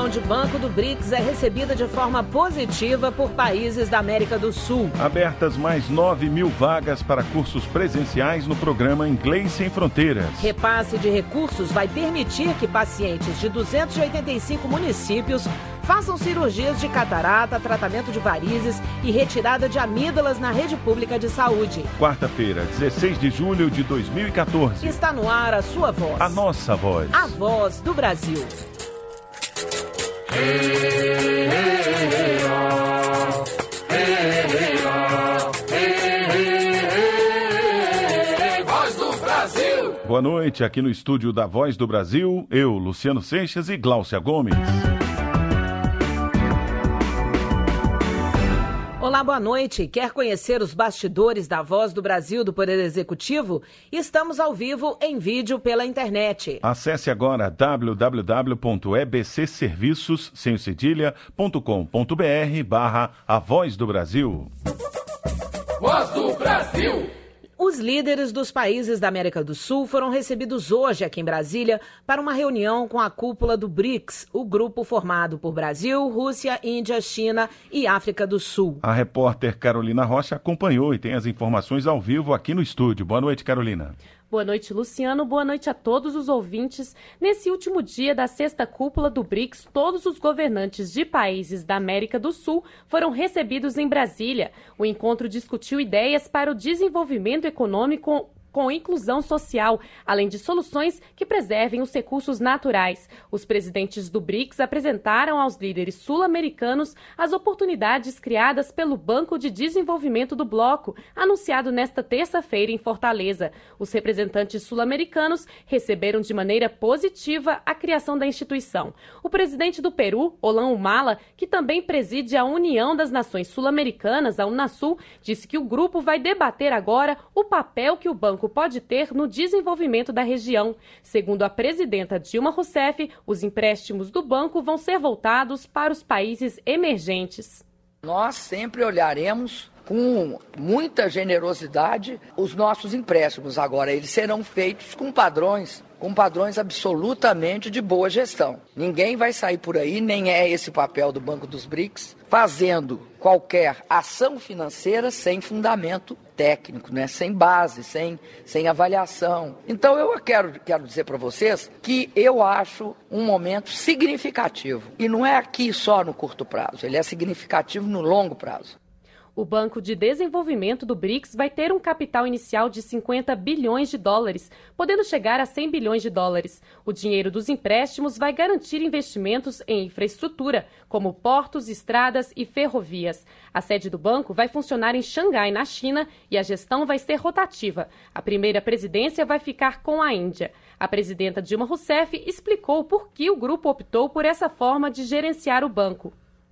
reunião de Banco do BRICS é recebida de forma positiva por países da América do Sul. Abertas mais 9.000 vagas para cursos presenciais no programa Inglês Sem Fronteiras. Repasse de recursos vai permitir que pacientes de 285 municípios façam cirurgias de catarata, tratamento de varizes e retirada de amígdalas na rede pública de saúde. Quarta-feira, 16 de julho de 2014. Está no ar a sua voz. A nossa voz. A voz do Brasil. Voz do Brasil. Boa noite, aqui no estúdio da Voz do Brasil, eu, Luciano Seixas e Gláucia Gomes. Olá, boa noite. Quer conhecer os bastidores da Voz do Brasil do Poder Executivo? Estamos ao vivo em vídeo pela internet. Acesse agora www.ebcserviços.com.br/A Voz do Brasil. Voz do Brasil. Os líderes dos países da América do Sul foram recebidos hoje aqui em Brasília para uma reunião com a cúpula do BRICS, o grupo formado por Brasil, Rússia, Índia, China e África do Sul. A repórter Carolina Rocha acompanhou e tem as informações ao vivo aqui no estúdio. Boa noite, Carolina. Boa noite, Luciano. Boa noite a todos os ouvintes. Nesse último dia da sexta cúpula do BRICS, todos os governantes de países da América do Sul foram recebidos em Brasília. O encontro discutiu ideias para o desenvolvimento econômico com inclusão social, além de soluções que preservem os recursos naturais. Os presidentes do BRICS apresentaram aos líderes sul-americanos as oportunidades criadas pelo Banco de Desenvolvimento do Bloco, anunciado nesta terça-feira em Fortaleza. Os representantes sul-americanos receberam de maneira positiva a criação da instituição. O presidente do Peru, Ollán Humala, que também preside a União das Nações Sul-Americanas, a Unasul, disse que o grupo vai debater agora o papel que o banco pode ter no desenvolvimento da região. Segundo a presidenta Dilma Rousseff, os empréstimos do banco vão ser voltados para os países emergentes. Nós sempre olharemos com muita generosidade os nossos empréstimos. Agora, eles serão feitos com padrões absolutamente de boa gestão. Ninguém vai sair por aí, nem é esse o papel do Banco dos BRICS, fazendo qualquer ação financeira sem fundamento técnico, né? Sem base, sem avaliação. Então eu quero dizer para vocês que eu acho um momento significativo. E não é aqui só no curto prazo, ele é significativo no longo prazo. O Banco de Desenvolvimento do BRICS vai ter um capital inicial de 50 bilhões de dólares, podendo chegar a 100 bilhões de dólares. O dinheiro dos empréstimos vai garantir investimentos em infraestrutura, como portos, estradas e ferrovias. A sede do banco vai funcionar em Xangai, na China, e a gestão vai ser rotativa. A primeira presidência vai ficar com a Índia. A presidenta Dilma Rousseff explicou por que o grupo optou por essa forma de gerenciar o banco.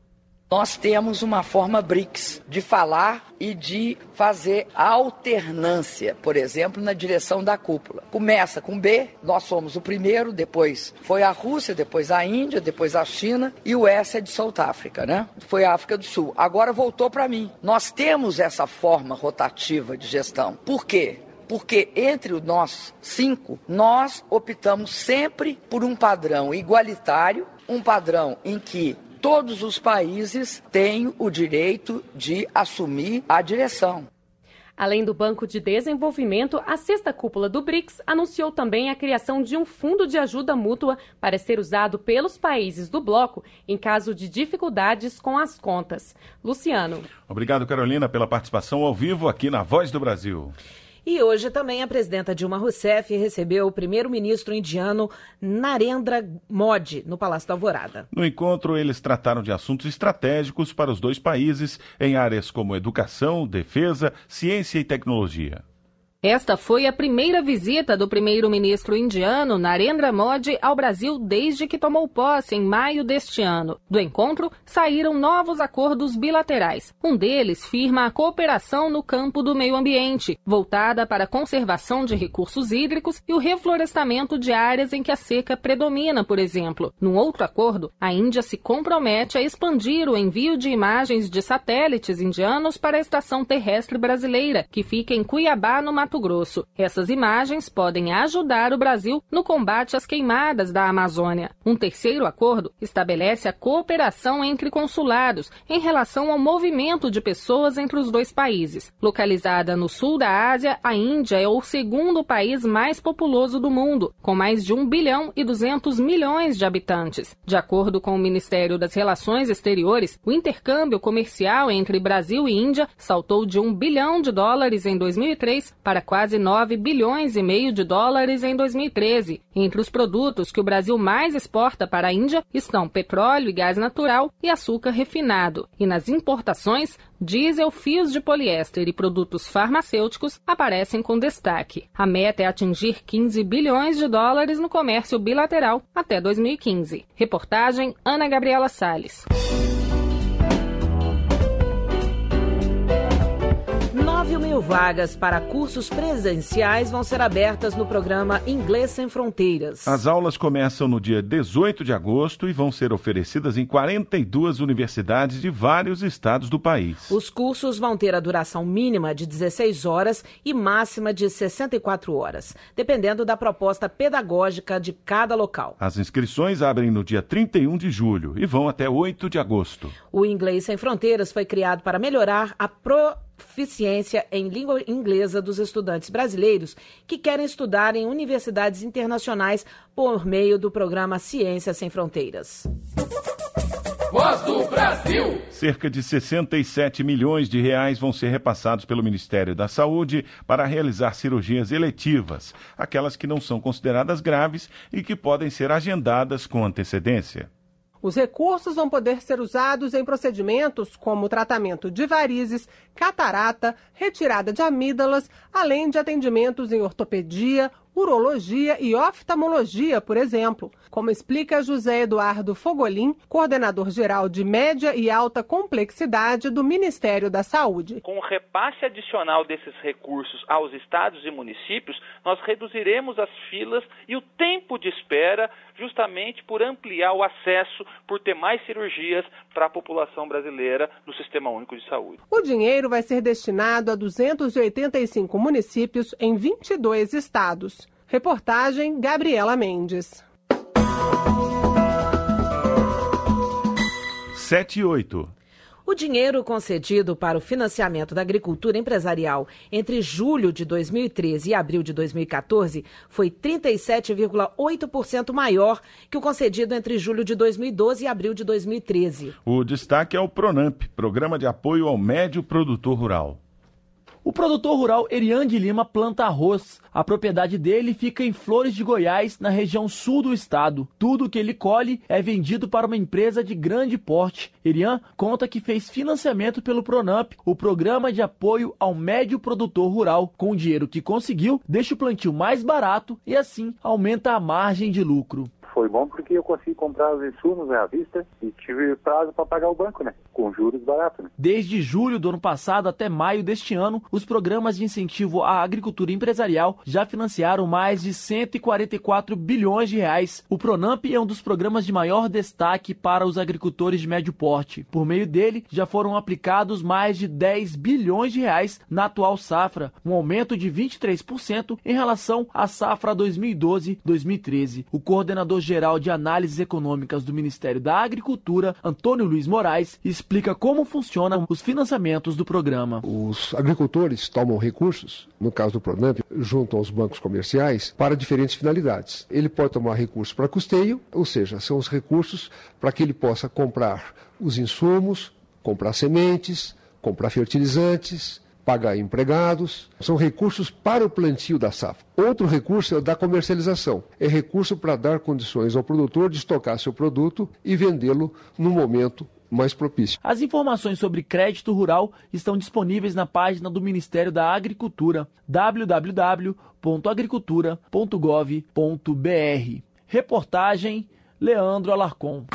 Nós temos uma forma BRICS de falar e de fazer alternância, por exemplo, na direção da cúpula. Começa com B, nós somos o primeiro, depois foi a Rússia, depois a Índia, depois a China e o S é de South África, né? Foi a África do Sul. Agora voltou para mim. Nós temos essa forma rotativa de gestão. Por quê? Porque entre nós 5, nós optamos sempre por um padrão igualitário, um padrão em que todos os países têm o direito de assumir a direção. Além do Banco de Desenvolvimento, a sexta cúpula do BRICS anunciou também a criação de um fundo de ajuda mútua para ser usado pelos países do bloco em caso de dificuldades com as contas. Luciano. Obrigado, Carolina, pela participação ao vivo aqui na Voz do Brasil. E hoje também a presidenta Dilma Rousseff recebeu o primeiro-ministro indiano Narendra Modi no Palácio da Alvorada. No encontro, eles trataram de assuntos estratégicos para os dois países em áreas como educação, defesa, ciência e tecnologia. Esta foi a primeira visita do primeiro-ministro indiano Narendra Modi ao Brasil desde que tomou posse em maio deste ano. Do encontro, saíram novos acordos bilaterais. Um deles firma a cooperação no campo do meio ambiente, voltada para a conservação de recursos hídricos e o reflorestamento de áreas em que a seca predomina, por exemplo. Num outro acordo, a Índia se compromete a expandir o envio de imagens de satélites indianos para a Estação Terrestre Brasileira, que fica em Cuiabá, no Mato Mato Grosso. Essas imagens podem ajudar o Brasil no combate às queimadas da Amazônia. Um terceiro acordo estabelece a cooperação entre consulados em relação ao movimento de pessoas entre os dois países. Localizada no sul da Ásia, a Índia é o segundo país mais populoso do mundo, com mais de 1 bilhão e 200 milhões de habitantes. De acordo com o Ministério das Relações Exteriores, o intercâmbio comercial entre Brasil e Índia saltou de 1 bilhão de dólares em 2003 para quase 9 bilhões e meio de dólares em 2013. Entre os produtos que o Brasil mais exporta para a Índia estão petróleo e gás natural e açúcar refinado. E nas importações, diesel, fios de poliéster e produtos farmacêuticos aparecem com destaque. A meta é atingir 15 bilhões de dólares no comércio bilateral até 2015. Reportagem Ana Gabriela Salles. 9.000 vagas para cursos presenciais vão ser abertas no programa Inglês Sem Fronteiras. As aulas começam no dia 18 de agosto e vão ser oferecidas em 42 universidades de vários estados do país. Os cursos vão ter a duração mínima de 16 horas e máxima de 64 horas, dependendo da proposta pedagógica de cada local. As inscrições abrem no dia 31 de julho e vão até 8 de agosto. O Inglês Sem Fronteiras foi criado para melhorar a proficiência em língua inglesa dos estudantes brasileiros que querem estudar em universidades internacionais por meio do programa Ciência Sem Fronteiras. Voz do Brasil. Cerca de 67 milhões de reais vão ser repassados pelo Ministério da Saúde para realizar cirurgias eletivas, aquelas que não são consideradas graves e que podem ser agendadas com antecedência. Os recursos vão poder ser usados em procedimentos como tratamento de varizes, catarata, retirada de amígdalas, além de atendimentos em ortopedia, urologia e oftalmologia, por exemplo, como explica José Eduardo Fogolin, coordenador-geral de média e alta complexidade do Ministério da Saúde. Com o repasse adicional desses recursos aos estados e municípios, nós reduziremos as filas e o tempo de espera, justamente por ampliar o acesso, por ter mais cirurgias para a população brasileira no Sistema Único de Saúde. O dinheiro vai ser destinado a 285 municípios em 22 estados. Reportagem Gabriela Mendes. 7 e 8. O dinheiro concedido para o financiamento da agricultura empresarial entre julho de 2013 e abril de 2014 foi 37,8% maior que o concedido entre julho de 2012 e abril de 2013. O destaque é o PRONAMP, Programa de Apoio ao Médio Produtor Rural. O produtor rural Erian de Lima planta arroz. A propriedade dele fica em Flores de Goiás, na região sul do estado. Tudo que ele colhe é vendido para uma empresa de grande porte. Erian conta que fez financiamento pelo PRONAMP, o Programa de Apoio ao Médio Produtor Rural. Com o dinheiro que conseguiu, deixa o plantio mais barato e assim aumenta a margem de lucro. Foi bom porque eu consegui comprar os insumos à vista e tive prazo para pagar o banco, com juros baratos. Desde julho do ano passado até maio deste ano, os programas de incentivo à agricultura empresarial já financiaram mais de 144 bilhões de reais. O PRONAMP é um dos programas de maior destaque para os agricultores de médio porte. Por meio dele, já foram aplicados mais de 10 bilhões de reais na atual safra, um aumento de 23% em relação à safra 2012-2013. O coordenador-geral de Análises Econômicas do Ministério da Agricultura, Antônio Luiz Moraes, explica como funcionam os financiamentos do programa. Os agricultores tomam recursos, no caso do PRONAMP, junto aos bancos comerciais, para diferentes finalidades. Ele pode tomar recursos para custeio, ou seja, são os recursos para que ele possa comprar os insumos, comprar sementes, comprar fertilizantes, pagar empregados. São recursos para o plantio da safra. Outro recurso é o da comercialização. É recurso para dar condições ao produtor de estocar seu produto e vendê-lo no momento mais propício. As informações sobre crédito rural estão disponíveis na página do Ministério da Agricultura, www.agricultura.gov.br. Reportagem Leandro Alarcon.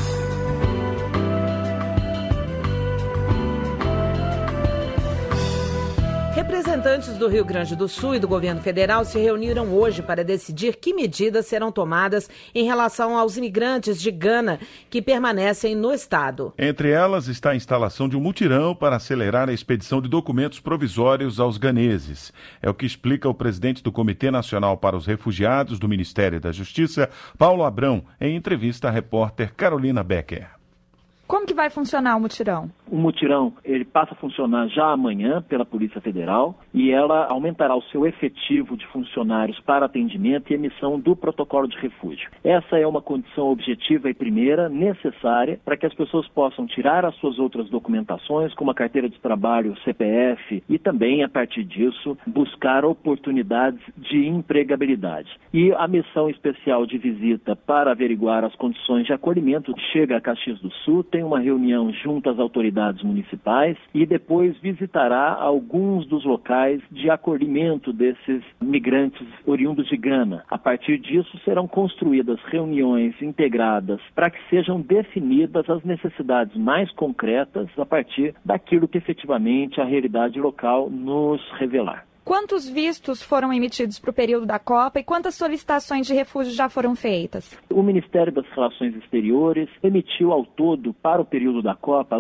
Representantes do Rio Grande do Sul e do governo federal se reuniram hoje para decidir que medidas serão tomadas em relação aos imigrantes de Gana que permanecem no estado. Entre elas está a instalação de um mutirão para acelerar a expedição de documentos provisórios aos ganeses. É o que explica o presidente do Comitê Nacional para os Refugiados do Ministério da Justiça, Paulo Abrão, em entrevista à repórter Carolina Becker. Como que vai funcionar o mutirão? O mutirão, ele passa a funcionar já amanhã pela Polícia Federal e ela aumentará o seu efetivo de funcionários para atendimento e emissão do protocolo de refúgio. Essa é uma condição objetiva e primeira necessária para que as pessoas possam tirar as suas outras documentações, como a carteira de trabalho, CPF, e também, a partir disso, buscar oportunidades de empregabilidade. E a missão especial de visita para averiguar as condições de acolhimento chega a Caxias do Sul, tem uma reunião junto às autoridades municipais e depois visitará alguns dos locais de acolhimento desses migrantes oriundos de Gana. A partir disso serão construídas reuniões integradas para que sejam definidas as necessidades mais concretas a partir daquilo que efetivamente a realidade local nos revelar. Quantos vistos foram emitidos para o período da Copa e quantas solicitações de refúgio já foram feitas? O Ministério das Relações Exteriores emitiu ao todo, para o período da Copa,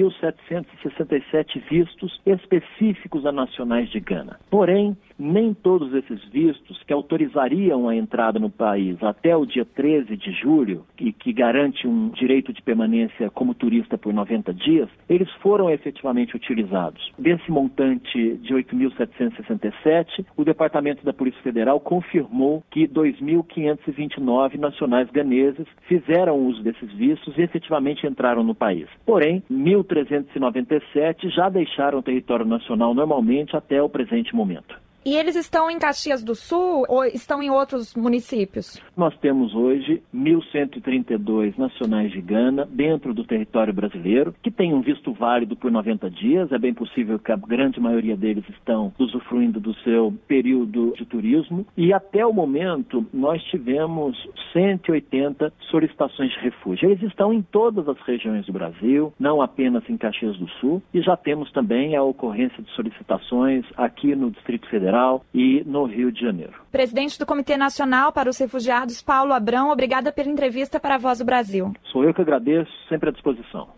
8.767 vistos específicos a nacionais de Gana. Porém, nem todos esses vistos que autorizariam a entrada no país até o dia 13 de julho, e que garante um direito de permanência como turista por 90 dias, eles foram efetivamente utilizados. Desse montante de 8.767, o Departamento da Polícia Federal confirmou que 2.529 nacionais ganeses fizeram uso desses vistos e efetivamente entraram no país. Porém, 1.397 já deixaram o território nacional normalmente até o presente momento. E eles estão em Caxias do Sul ou estão em outros municípios? Nós temos hoje 1.132 nacionais de Gana dentro do território brasileiro, que têm um visto válido por 90 dias. É bem possível que a grande maioria deles estão usufruindo do seu período de turismo. E até o momento nós tivemos 180 solicitações de refúgio. Eles estão em todas as regiões do Brasil, não apenas em Caxias do Sul. E já temos também a ocorrência de solicitações aqui no Distrito Federal e no Rio de Janeiro. Presidente do Comitê Nacional para os Refugiados, Paulo Abrão, obrigada pela entrevista para a Voz do Brasil. Sou eu que agradeço, sempre à disposição.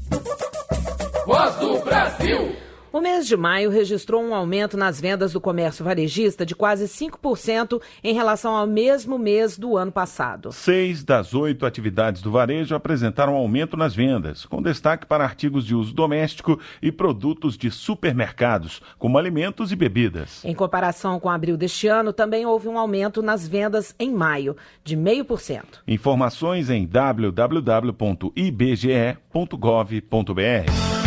Voz do Brasil. O mês de maio registrou um aumento nas vendas do comércio varejista de quase 5% em relação ao mesmo mês do ano passado. 6 das 8 atividades do varejo apresentaram aumento nas vendas, com destaque para artigos de uso doméstico e produtos de supermercados, como alimentos e bebidas. Em comparação com abril deste ano, também houve um aumento nas vendas em maio, de 0,5%. Informações em www.ibge.gov.br.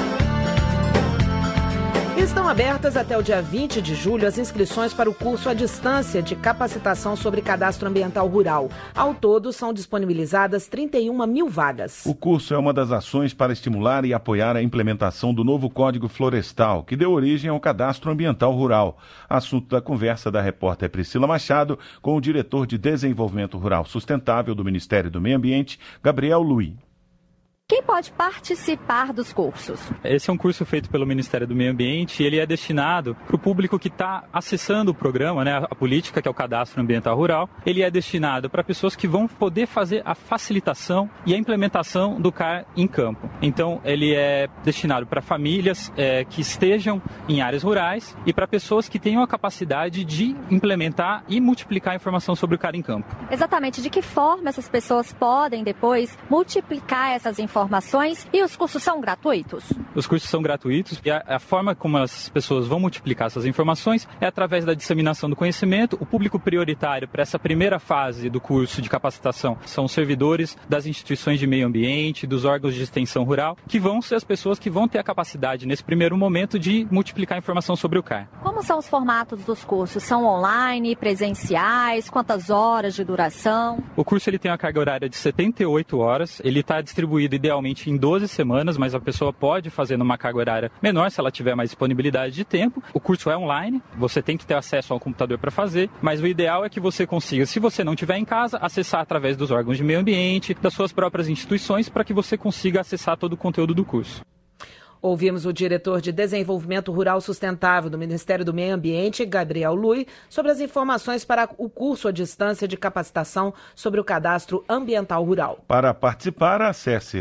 Estão abertas até o dia 20 de julho as inscrições para o curso à distância de capacitação sobre cadastro ambiental rural. Ao todo, são disponibilizadas 31 mil vagas. O curso é uma das ações para estimular e apoiar a implementação do novo Código Florestal, que deu origem ao cadastro ambiental rural. Assunto da conversa da repórter Priscila Machado com o diretor de Desenvolvimento Rural Sustentável do Ministério do Meio Ambiente, Gabriel Luiz. Quem pode participar dos cursos? Esse é um curso feito pelo Ministério do Meio Ambiente e ele é destinado para o público que está acessando o programa, a política, que é o Cadastro Ambiental Rural. Ele é destinado para pessoas que vão poder fazer a facilitação e a implementação do CAR em campo. Então, ele é destinado para famílias que estejam em áreas rurais e para pessoas que tenham a capacidade de implementar e multiplicar a informação sobre o CAR em campo. Exatamente. De que forma essas pessoas podem depois multiplicar essas informações? E os cursos são gratuitos? Os cursos são gratuitos e a forma como as pessoas vão multiplicar essas informações é através da disseminação do conhecimento. O público prioritário para essa primeira fase do curso de capacitação são os servidores das instituições de meio ambiente, dos órgãos de extensão rural, que vão ser as pessoas que vão ter a capacidade, nesse primeiro momento, de multiplicar a informação sobre o CAR. Como são os formatos dos cursos? São online, presenciais? Quantas horas de duração? O curso ele tem uma carga horária de 78 horas. Ele está distribuído idealmente em 12 semanas, mas a pessoa pode fazer numa carga horária menor se ela tiver mais disponibilidade de tempo. O curso é online, você tem que ter acesso ao computador para fazer, mas o ideal é que você consiga, se você não estiver em casa, acessar através dos órgãos de meio ambiente, das suas próprias instituições, para que você consiga acessar todo o conteúdo do curso. Ouvimos o diretor de Desenvolvimento Rural Sustentável do Ministério do Meio Ambiente, Gabriel Lui, sobre as informações para o curso à distância de capacitação sobre o Cadastro Ambiental Rural. Para participar, acesse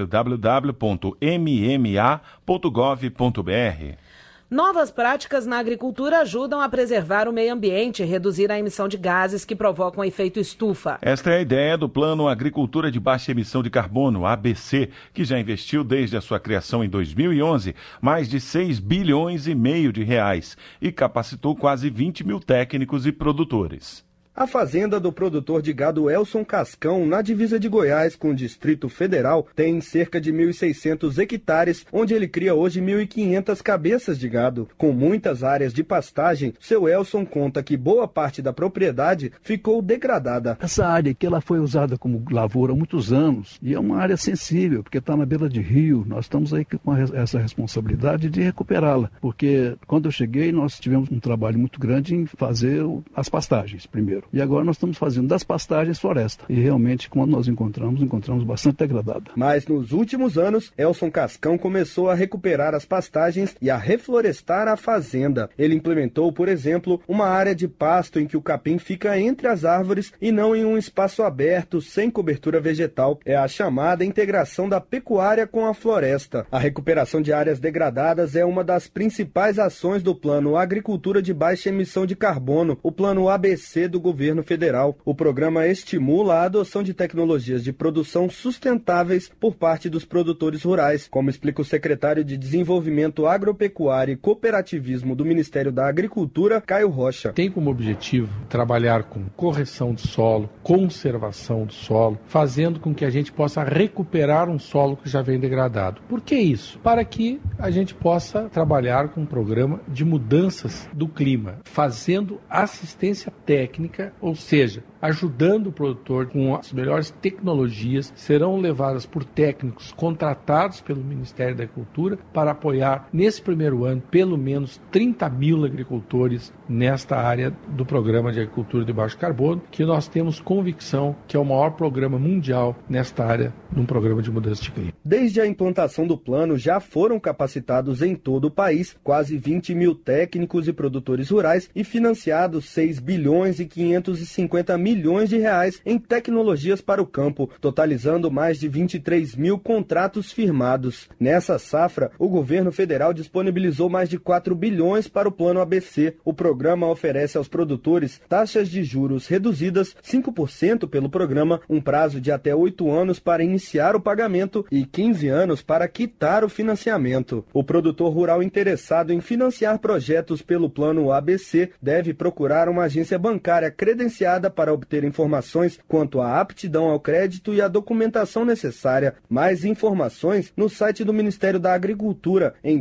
www.mma.gov.br. Novas práticas na agricultura ajudam a preservar o meio ambiente e reduzir a emissão de gases que provocam efeito estufa. Esta é a ideia do Plano Agricultura de Baixa Emissão de Carbono, ABC, que já investiu desde a sua criação em 2011 mais de 6,5 bilhões de reais e capacitou quase 20 mil técnicos e produtores. A fazenda do produtor de gado Elson Cascão, na divisa de Goiás com o Distrito Federal, tem cerca de 1.600 hectares, onde ele cria hoje 1.500 cabeças de gado. Com muitas áreas de pastagem, seu Elson conta que boa parte da propriedade ficou degradada. Essa área aqui ela foi usada como lavoura há muitos anos e é uma área sensível, porque está na beira de rio. Nós estamos aí com essa responsabilidade de recuperá-la, porque quando eu cheguei nós tivemos um trabalho muito grande em fazer as pastagens primeiro. E agora nós estamos fazendo das pastagens floresta. E realmente, quando nós encontramos bastante degradada. Mas nos últimos anos, Elson Cascão começou a recuperar as pastagens e a reflorestar a fazenda. Ele implementou, por exemplo, uma área de pasto em que o capim fica entre as árvores e não em um espaço aberto, sem cobertura vegetal. É a chamada integração da pecuária com a floresta. A recuperação de áreas degradadas é uma das principais ações do Plano Agricultura de Baixa Emissão de Carbono, o Plano ABC do Governo Federal. O programa estimula a adoção de tecnologias de produção sustentáveis por parte dos produtores rurais, como explica o secretário de Desenvolvimento Agropecuário e Cooperativismo do Ministério da Agricultura, Caio Rocha. Tem como objetivo trabalhar com correção do solo, conservação do solo, fazendo com que a gente possa recuperar um solo que já vem degradado. Por que isso? Para que a gente possa trabalhar com um programa de mudanças do clima, fazendo assistência técnica, ou seja, ajudando o produtor com as melhores tecnologias, serão levadas por técnicos contratados pelo Ministério da Agricultura para apoiar, nesse primeiro ano, pelo menos 30 mil agricultores nesta área do Programa de Agricultura de Baixo Carbono, que nós temos convicção que é o maior programa mundial nesta área, num programa de mudança de clima. Desde a implantação do plano, já foram capacitados em todo o país quase 20 mil técnicos e produtores rurais e financiados 6 bilhões e 550 milhões de reais em tecnologias para o campo, totalizando mais de 23 mil contratos firmados. Nessa safra, o governo federal disponibilizou mais de 4 bilhões para o Plano ABC. O programa oferece aos produtores taxas de juros reduzidas, 5% pelo programa, um prazo de até 8 anos para iniciar o pagamento e 15 anos para quitar o financiamento. O produtor rural interessado em financiar projetos pelo Plano ABC deve procurar uma agência bancária credenciada para obter informações quanto à aptidão ao crédito e a documentação necessária. Mais informações no site do Ministério da Agricultura em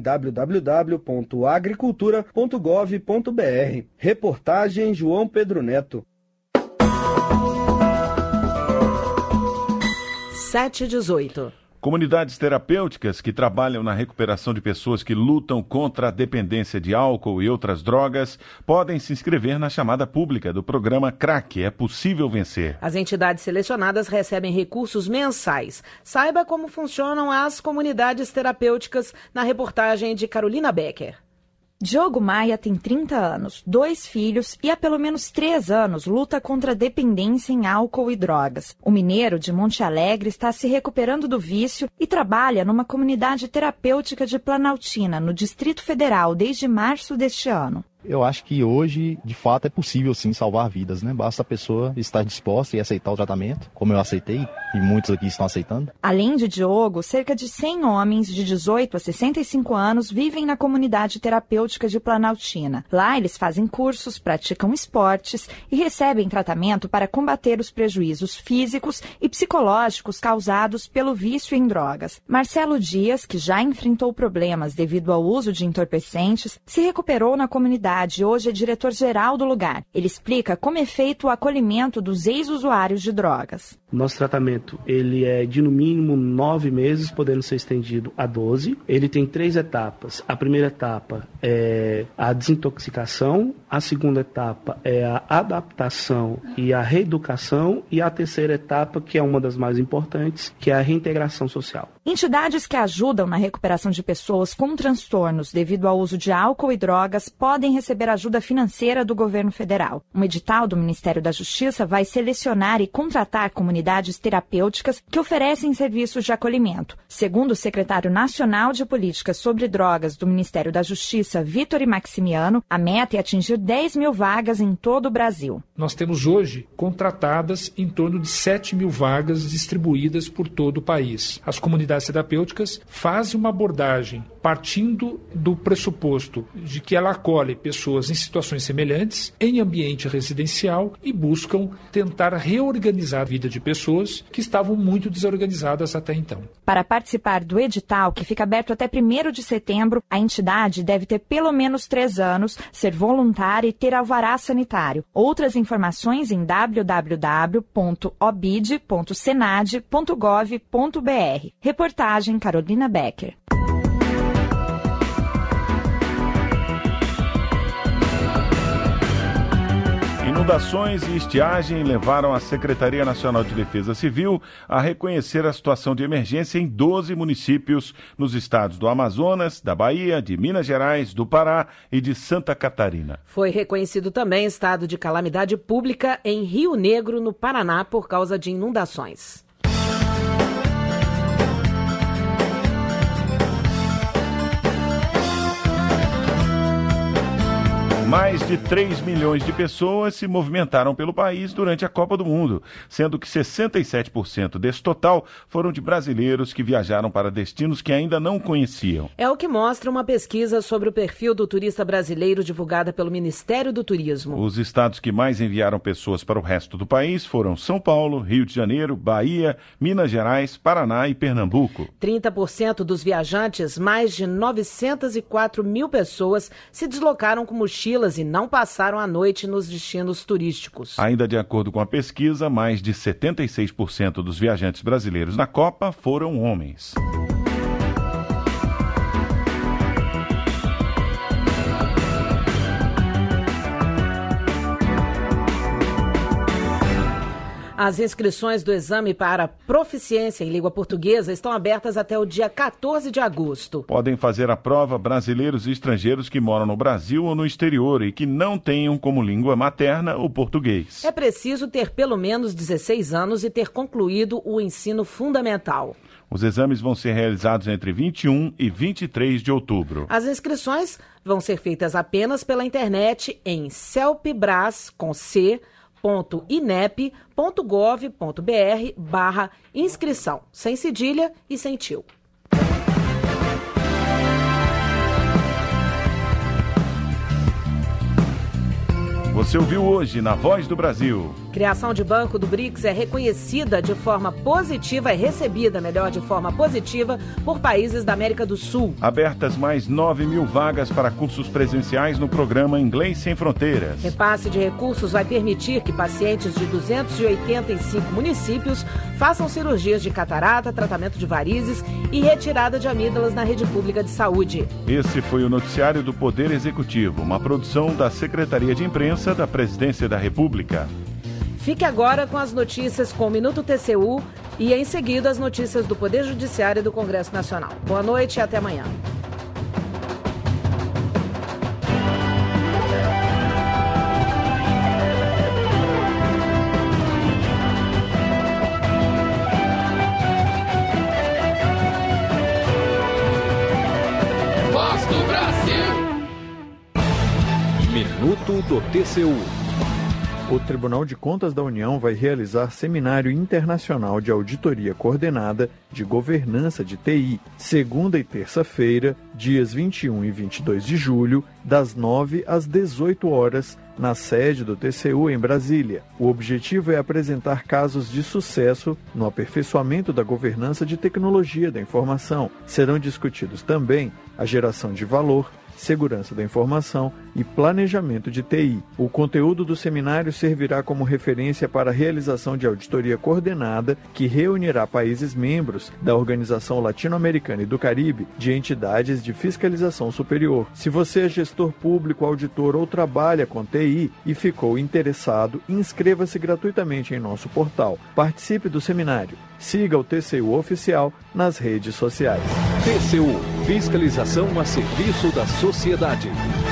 www.agricultura.gov.br. Reportagem João Pedro Neto. 7:18. Comunidades terapêuticas que trabalham na recuperação de pessoas que lutam contra a dependência de álcool e outras drogas podem se inscrever na chamada pública do programa CRAC. É possível vencer. As entidades selecionadas recebem recursos mensais. Saiba como funcionam as comunidades terapêuticas na reportagem de Carolina Becker. Diogo Maia tem 30 anos, 2 filhos e há pelo menos 3 anos luta contra a dependência em álcool e drogas. O mineiro de Monte Alegre está se recuperando do vício e trabalha numa comunidade terapêutica de Planaltina, no Distrito Federal, desde março deste ano. Eu acho que hoje, de fato, é possível sim salvar vidas, né? Basta a pessoa estar disposta e aceitar o tratamento, como eu aceitei, e muitos aqui estão aceitando. Além de Diogo, cerca de 100 homens de 18 a 65 anos vivem na comunidade terapêutica de Planaltina. Lá eles fazem cursos, praticam esportes e recebem tratamento para combater os prejuízos físicos e psicológicos causados pelo vício em drogas. Marcelo Dias, que já enfrentou problemas devido ao uso de entorpecentes, se recuperou na comunidade. Hoje é diretor-geral do lugar. Ele explica como é feito o acolhimento dos ex-usuários de drogas. Nosso tratamento ele é de no mínimo 9 meses, podendo ser estendido a 12. Ele tem 3 etapas. A primeira etapa é a desintoxicação, A segunda etapa é a adaptação e a reeducação. E a terceira etapa, que é uma das mais importantes, que é a reintegração social. Entidades que ajudam na recuperação de pessoas com transtornos devido ao uso de álcool e drogas podem receber ajuda financeira do governo federal. Um edital do Ministério da Justiça vai selecionar e contratar comunidades terapêuticas que oferecem serviços de acolhimento. Segundo o secretário nacional de Políticas sobre Drogas do Ministério da Justiça, Vitor Maximiano, a meta é atingir 10 mil vagas em todo o Brasil. Nós temos hoje contratadas em torno de 7 mil vagas distribuídas por todo o país. As comunidades terapêuticas fazem uma abordagem partindo do pressuposto de que ela acolhe pessoas em situações semelhantes, em ambiente residencial, e buscam tentar reorganizar a vida de pessoas que estavam muito desorganizadas até então. Para participar do edital, que fica aberto até 1º de setembro, a entidade deve ter pelo menos 3 anos, ser voluntária e ter alvará sanitário. Outras informações em www.obid.senad.gov.br. Reportagem Carolina Becker. Inundações e estiagem levaram a Secretaria Nacional de Defesa Civil a reconhecer a situação de emergência em 12 municípios nos estados do Amazonas, da Bahia, de Minas Gerais, do Pará e de Santa Catarina. Foi reconhecido também estado de calamidade pública em Rio Negro, no Paraná, por causa de inundações. Mais de 3 milhões de pessoas se movimentaram pelo país durante a Copa do Mundo, sendo que 67% desse total foram de brasileiros que viajaram para destinos que ainda não conheciam. É o que mostra uma pesquisa sobre o perfil do turista brasileiro divulgada pelo Ministério do Turismo. Os estados que mais enviaram pessoas para o resto do país foram São Paulo, Rio de Janeiro, Bahia, Minas Gerais, Paraná e Pernambuco. 30% dos viajantes, mais de 904 mil pessoas, se deslocaram com mochilas e não passaram a noite nos destinos turísticos. Ainda de acordo com a pesquisa, mais de 76% dos viajantes brasileiros na Copa foram homens. As inscrições do exame para proficiência em língua portuguesa estão abertas até o dia 14 de agosto. Podem fazer a prova brasileiros e estrangeiros que moram no Brasil ou no exterior e que não tenham como língua materna o português. É preciso ter pelo menos 16 anos e ter concluído o ensino fundamental. Os exames vão ser realizados entre 21 e 23 de outubro. As inscrições vão ser feitas apenas pela internet em celpebras.inep.gov.br/inscrição, sem cedilha e sem tio. Você ouviu hoje na Voz do Brasil. Criação de banco do BRICS é reconhecida de forma positiva, é recebida, melhor, de forma positiva por países da América do Sul. Abertas mais 9 mil vagas para cursos presenciais no programa Inglês Sem Fronteiras. Repasse de recursos vai permitir que pacientes de 285 municípios façam cirurgias de catarata, tratamento de varizes e retirada de amígdalas na rede pública de saúde. Esse foi o Noticiário do Poder Executivo, uma produção da Secretaria de Imprensa da Presidência da República. Fique agora com as notícias com o Minuto TCU e, em seguida, as notícias do Poder Judiciário e do Congresso Nacional. Boa noite e até amanhã. Voz do Brasil. Minuto do TCU. O Tribunal de Contas da União vai realizar seminário internacional de auditoria coordenada de governança de TI, segunda e terça-feira, dias 21 e 22 de julho, das 9 às 18 horas, na sede do TCU em Brasília. O objetivo é apresentar casos de sucesso no aperfeiçoamento da governança de tecnologia da informação. Serão discutidos também a geração de valor, segurança da informação e planejamento de TI. O conteúdo do seminário servirá como referência para a realização de auditoria coordenada que reunirá países membros da Organização Latino-Americana e do Caribe de entidades de fiscalização superior. Se você é gestor público, auditor ou trabalha com TI e ficou interessado, inscreva-se gratuitamente em nosso portal. Participe do seminário. Siga o TCU Oficial nas redes sociais. TCU, fiscalização a serviço da sociedade.